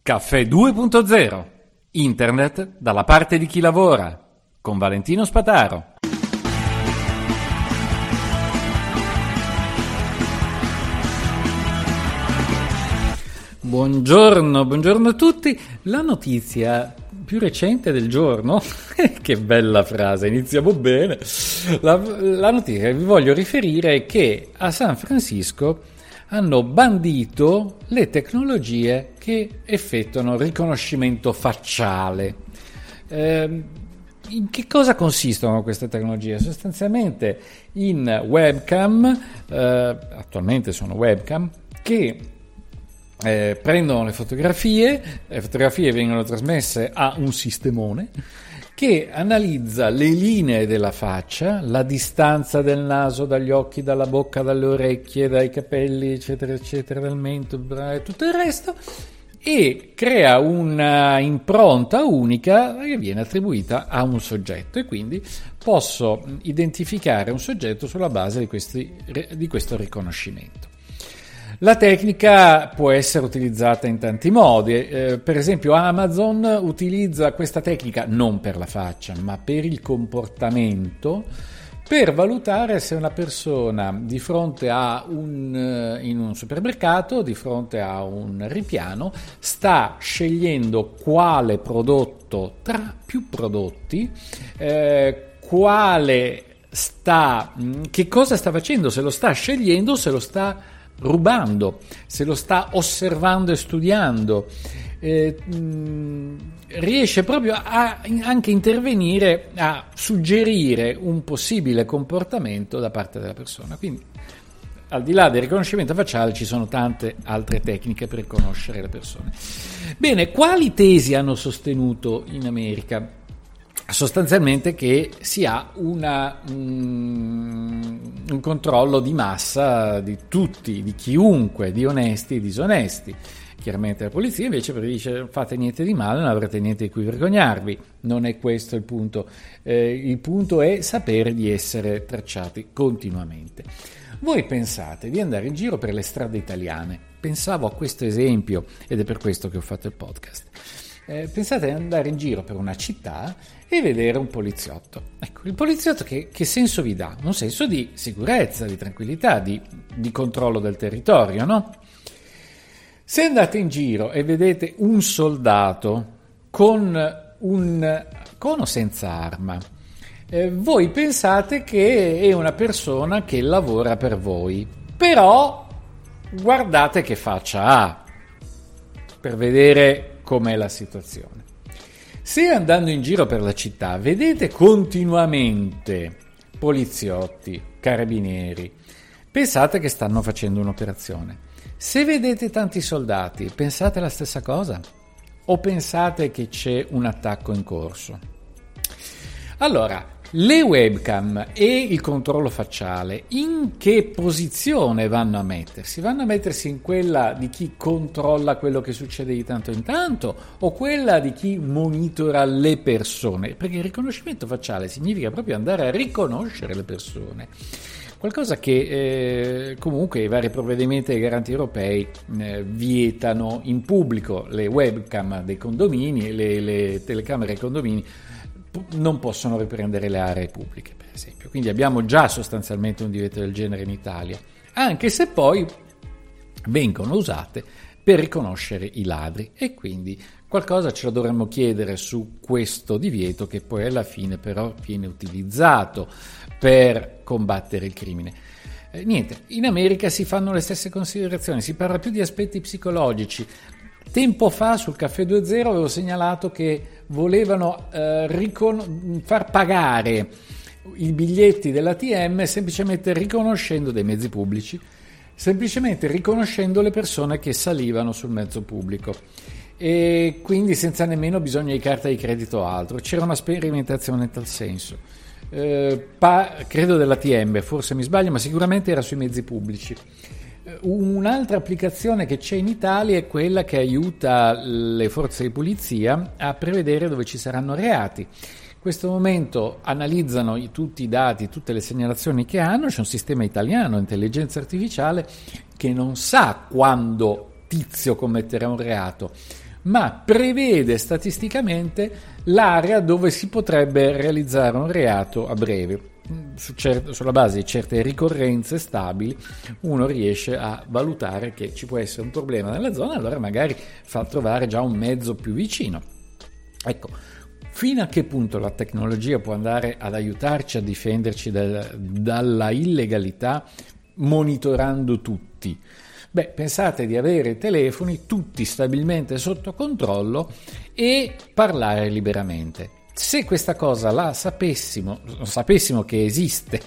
Caffè 2.0. Internet dalla parte di chi lavora. Con Valentino Spataro. Buongiorno a tutti. La notizia più recente del giorno, che bella frase, iniziamo bene. La notizia che vi voglio riferire è che a San Francisco hanno bandito le tecnologie che effettuano riconoscimento facciale. In che cosa consistono queste tecnologie? Sostanzialmente in webcam, attualmente sono webcam, che prendono le fotografie vengono trasmesse a un sistemone che analizza le linee della faccia, la distanza del naso dagli occhi, dalla bocca, dalle orecchie, dai capelli, eccetera, eccetera, dal mento e tutto il resto, e crea una impronta unica che viene attribuita a un soggetto, e quindi posso identificare un soggetto sulla base di questo riconoscimento. La tecnica può essere utilizzata in tanti modi, per esempio Amazon utilizza questa tecnica non per la faccia ma per il comportamento, per valutare se una persona di fronte in un supermercato, di fronte a un ripiano, sta scegliendo quale prodotto tra più prodotti, che cosa sta facendo, se lo sta scegliendo, se lo sta rubando, se lo sta osservando e studiando. Riesce proprio a anche intervenire, a suggerire un possibile comportamento da parte della persona. Quindi, al di là del riconoscimento facciale, ci sono tante altre tecniche per riconoscere le persone. Bene, quali tesi hanno sostenuto in America? Sostanzialmente che si ha un controllo di massa di tutti, di chiunque, di onesti e disonesti. Chiaramente la polizia invece dice: fate niente di male, non avrete niente di cui vergognarvi. Non è questo il punto. Il punto è sapere di essere tracciati continuamente. Voi pensate di andare in giro per le strade italiane? Pensavo a questo esempio ed è per questo che ho fatto il podcast. Pensate di andare in giro per una città e vedere un poliziotto. Ecco, il poliziotto che senso vi dà? Un senso di sicurezza, di tranquillità, di controllo del territorio, no? Se andate in giro e vedete un soldato con o senza arma, voi pensate che è una persona che lavora per voi, però guardate che faccia ha per vedere com'è la situazione. Se andando in giro per la città vedete continuamente poliziotti, carabinieri, pensate che stanno facendo un'operazione. Se vedete tanti soldati, pensate la stessa cosa? O pensate che c'è un attacco in corso? Allora, le webcam e il controllo facciale in che posizione vanno a mettersi? Vanno a mettersi in quella di chi controlla quello che succede di tanto in tanto o quella di chi monitora le persone? Perché il riconoscimento facciale significa proprio andare a riconoscere le persone. Qualcosa che comunque i vari provvedimenti e garanti europei vietano in pubblico. Le webcam dei condomini, le telecamere ai condomini non possono riprendere le aree pubbliche, per esempio. Quindi abbiamo già sostanzialmente un divieto del genere in Italia, anche se poi vengono usate per riconoscere i ladri, e quindi qualcosa ce lo dovremmo chiedere su questo divieto, che poi alla fine però viene utilizzato per combattere il crimine. Niente, in America si fanno le stesse considerazioni, si parla più di aspetti psicologici. Tempo fa sul Caffè 2.0 avevo segnalato che volevano far pagare i biglietti dell'ATM semplicemente riconoscendo dei mezzi pubblici, semplicemente riconoscendo le persone che salivano sul mezzo pubblico, e quindi senza nemmeno bisogno di carta di credito o altro. C'era una sperimentazione in tal senso, credo dell'ATM, forse mi sbaglio, ma sicuramente era sui mezzi pubblici. Un'altra applicazione che c'è in Italia è quella che aiuta le forze di polizia a prevedere dove ci saranno reati. In questo momento analizzano tutti i dati, tutte le segnalazioni che hanno. C'è un sistema italiano, intelligenza artificiale, che non sa quando Tizio commetterà un reato, ma prevede statisticamente l'area dove si potrebbe realizzare un reato a breve. Sulla base di certe ricorrenze stabili uno riesce a valutare che ci può essere un problema nella zona, allora magari fa trovare già un mezzo più vicino. Ecco, fino a che punto la tecnologia può andare ad aiutarci a difenderci dalla illegalità monitorando tutti? Beh, pensate di avere i telefoni tutti stabilmente sotto controllo e parlare liberamente. Se questa cosa sapessimo che esiste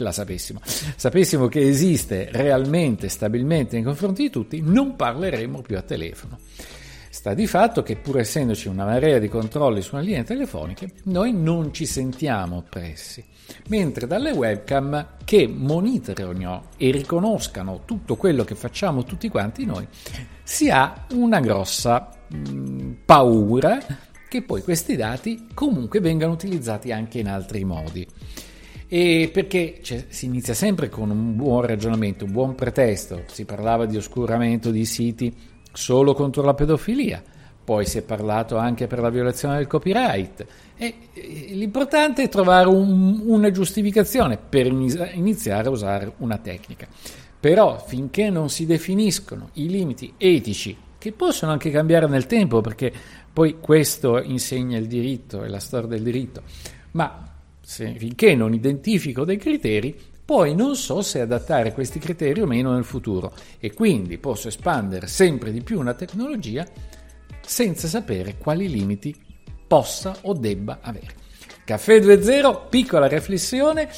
realmente, stabilmente nei confronti di tutti, non parleremmo più a telefono. Sta di fatto che pur essendoci una marea di controlli sulle linee telefoniche, noi non ci sentiamo oppressi, mentre dalle webcam che monitorino e riconoscano tutto quello che facciamo tutti quanti noi, si ha una grossa paura che poi questi dati comunque vengano utilizzati anche in altri modi. E perché si inizia sempre con un buon ragionamento, un buon pretesto. Si parlava di oscuramento di siti solo contro la pedofilia, poi si è parlato anche per la violazione del copyright, e l'importante è trovare una giustificazione per iniziare a usare una tecnica. Però finché non si definiscono i limiti etici, che possono anche cambiare nel tempo, perché poi questo insegna il diritto e la storia del diritto, ma finché non identifico dei criteri, poi non so se adattare questi criteri o meno nel futuro, e quindi posso espandere sempre di più una tecnologia senza sapere quali limiti possa o debba avere. Caffè 2.0, piccola riflessione.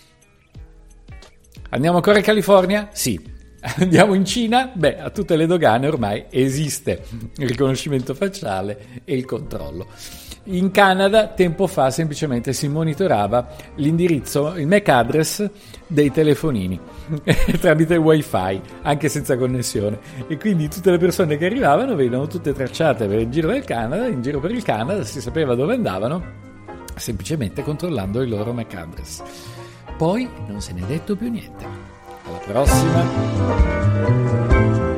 Andiamo ancora in California? Sì. Andiamo in Cina? Beh, a tutte le dogane ormai esiste il riconoscimento facciale e il controllo. In Canada tempo fa semplicemente si monitorava l'indirizzo, il MAC address dei telefonini tramite il wifi, anche senza connessione, e quindi tutte le persone che arrivavano venivano tutte tracciate per il giro del Canada. In giro per il Canada si sapeva dove andavano semplicemente controllando il loro MAC address. Poi non se ne è detto più niente. Alla prossima.